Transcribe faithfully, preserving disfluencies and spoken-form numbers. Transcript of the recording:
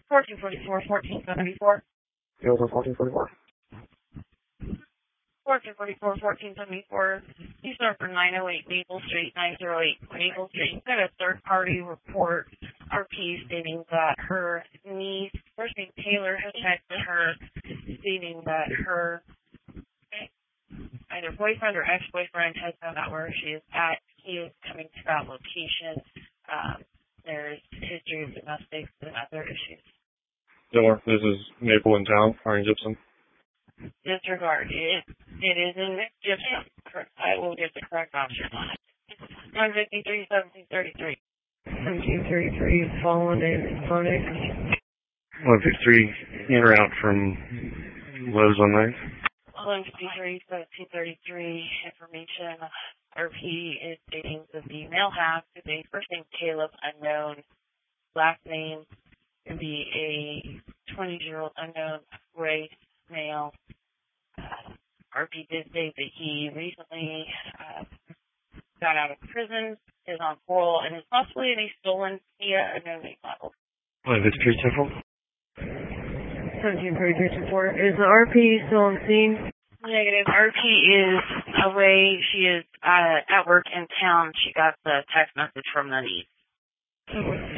fourteen forty-four, fourteen seventy-four. It was on fourteen forty-four. fourteen forty-four, fourteen seventy-four. You start for nine oh eight Maple Street, nine oh eight Maple Street. Got a third-party report, R P, stating that her niece, first name Taylor, has texted her stating that her either boyfriend or ex-boyfriend has found out where she is at. He is coming to that location. Um, there's history of domestics and other issues. Sure. This is Maple in town, Ryan Gibson. Disregard. It, it is in Gibson. I will get the correct option on it. one fifty-three, seventeen thirty-three. seventeen thirty-three, following in phonic. one fifty-three, in or out from Lowe's on ninth. one fifty-three, seventeen thirty-three, information. R P is stating that the male half is a first name Caleb, unknown. Last name would be a twenty-year-old unknown race, male. Uh, R P did say that he recently uh, got out of prison, is on parole, and is possibly in a stolen Kia unknown make model. one fifty-three, Central. seventeen thirty-three to four. Is the R P still on scene? Negative. R P is away. She is uh, at work in town. She got the text message from the niece.